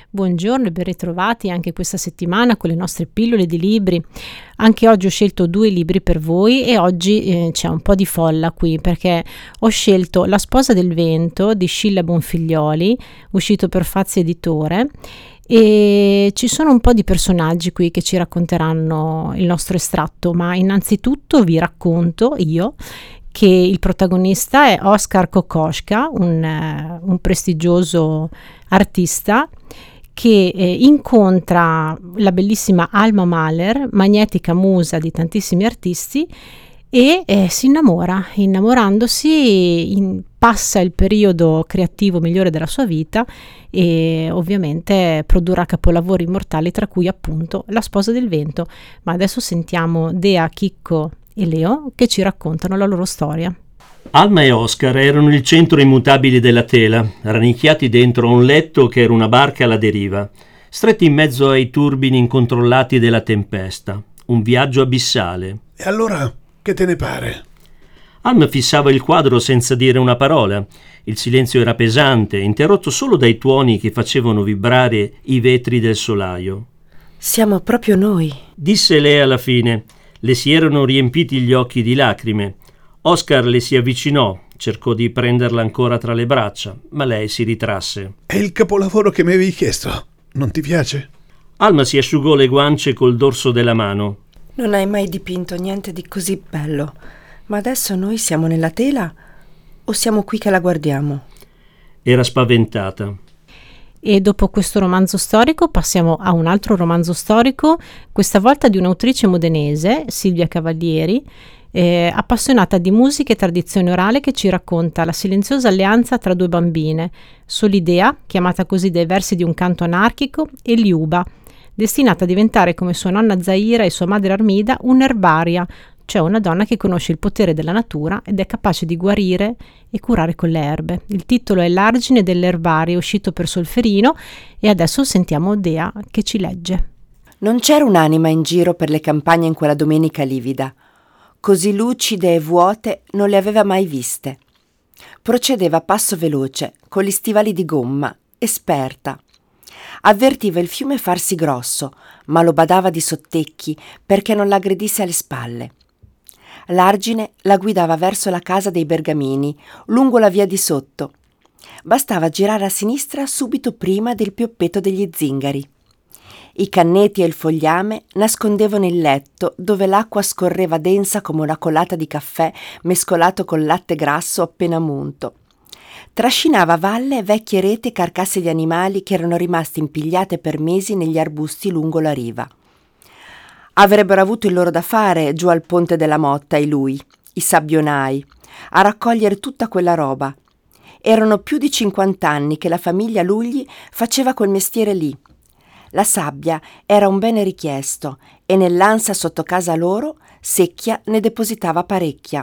Buongiorno e ben ritrovati anche questa settimana con le nostre pillole di libri. Anche oggi ho scelto 2 libri per voi e oggi c'è un po' di folla qui perché ho scelto La sposa del vento di Scilla Bonfiglioli, uscito per Fazzi Editore, e ci sono un po' di personaggi qui che ci racconteranno il nostro estratto, ma innanzitutto vi racconto io che il protagonista è Oskar Kokoschka, un prestigioso artista che incontra la bellissima Alma Mahler, magnetica musa di tantissimi artisti, e si innamorandosi passa il periodo creativo migliore della sua vita e ovviamente produrrà capolavori immortali, tra cui appunto La sposa del vento. Ma adesso sentiamo Dea, Chicco e Leo che ci raccontano la loro storia. Alma e Oscar erano il centro immutabile della tela, rannicchiati dentro un letto che era una barca alla deriva, stretti in mezzo ai turbini incontrollati della tempesta, un viaggio abissale. E allora, che te ne pare? Alma fissava il quadro senza dire una parola. Il silenzio era pesante, interrotto solo dai tuoni che facevano vibrare i vetri del solaio. Siamo proprio noi, disse lei alla fine. Le si erano riempiti gli occhi di lacrime. Oscar le si avvicinò, cercò di prenderla ancora tra le braccia, ma lei si ritrasse. È il capolavoro che mi avevi chiesto. Non ti piace? Alma si asciugò le guance col dorso della mano. non hai mai dipinto niente di così bello, ma adesso noi siamo nella tela o siamo qui che la guardiamo? Era spaventata. E dopo questo romanzo storico passiamo a un altro romanzo storico, questa volta di un'autrice modenese, Silvia Cavalieri, appassionata di musica e tradizione orale, che ci racconta la silenziosa alleanza tra 2 bambine, Solidea, chiamata così dai versi di un canto anarchico, e Liuba, destinata a diventare come sua nonna Zaira e sua madre Armida un'erbaria, cioè una donna che conosce il potere della natura ed è capace di guarire e curare con le erbe. Il titolo è L'argine dell'erbario, uscito per Solferino, e adesso sentiamo Dea che ci legge. Non c'era un'anima in giro per le campagne in quella domenica livida. Così lucide e vuote non le aveva mai viste. Procedeva a passo veloce, con gli stivali di gomma, esperta. Avvertiva il fiume farsi grosso, ma lo badava di sottecchi perché non l'aggredisse alle spalle. L'argine la guidava verso la casa dei Bergamini, lungo la via di sotto. Bastava girare a sinistra subito prima del pioppetto degli zingari. I canneti e il fogliame nascondevano il letto, dove l'acqua scorreva densa come una colata di caffè mescolato col latte grasso appena munto. Trascinava a valle vecchie reti e carcasse di animali che erano rimasti impigliate per mesi negli arbusti lungo la riva. Avrebbero avuto il loro da fare giù al ponte della Motta e lui, i sabbionai, a raccogliere tutta quella roba. Erano più di 50 anni che la famiglia Lugli faceva quel mestiere lì. La sabbia era un bene richiesto e nell'ansa sotto casa loro Secchia ne depositava parecchia.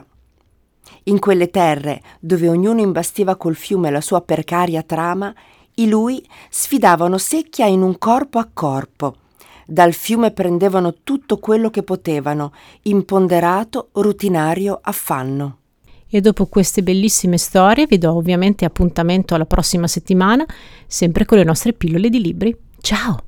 In quelle terre, dove ognuno imbastiva col fiume la sua precaria trama, i lui sfidavano Secchia in un corpo a corpo. Dal fiume prendevano tutto quello che potevano, imponderato, rutinario affanno. E dopo queste bellissime storie vi do ovviamente appuntamento alla prossima settimana, sempre con le nostre pillole di libri. Ciao!